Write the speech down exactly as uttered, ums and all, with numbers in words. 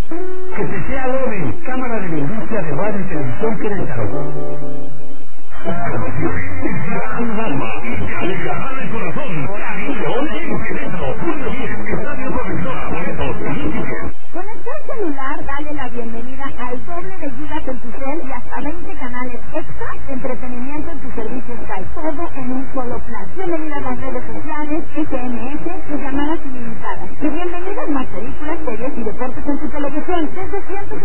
Que te sea Loren, Cámara de la Industria de Radio y Televisión Querétaro. Gran alma, te alegrará el corazón. León en Querétaro, junio diez, Estadio Correctora, boletos, Michigan. Con el cel celular, dale la bienvenida al doble de gigas en tu cel y hasta veinte canales extra de entretenimiento en tu servicio Sky. Todo en un solo plan. Bienvenida a las redes sociales, S M S y llamadas ilimitadas. Y bienvenidas más películas, series y deportes en tu televisión desde ciento